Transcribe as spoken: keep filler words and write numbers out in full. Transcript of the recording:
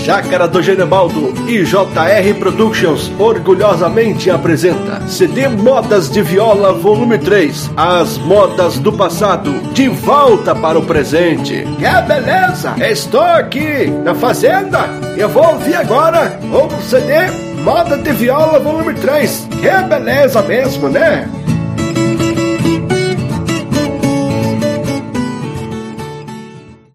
Chácara do Genebaldo e J R Productions orgulhosamente apresenta C D Modas de Viola volume três. As modas do passado de volta para o presente. Que beleza! Estou aqui na fazenda. Eu vou ouvir agora o C D Moda de Viola volume três. Que beleza mesmo, né?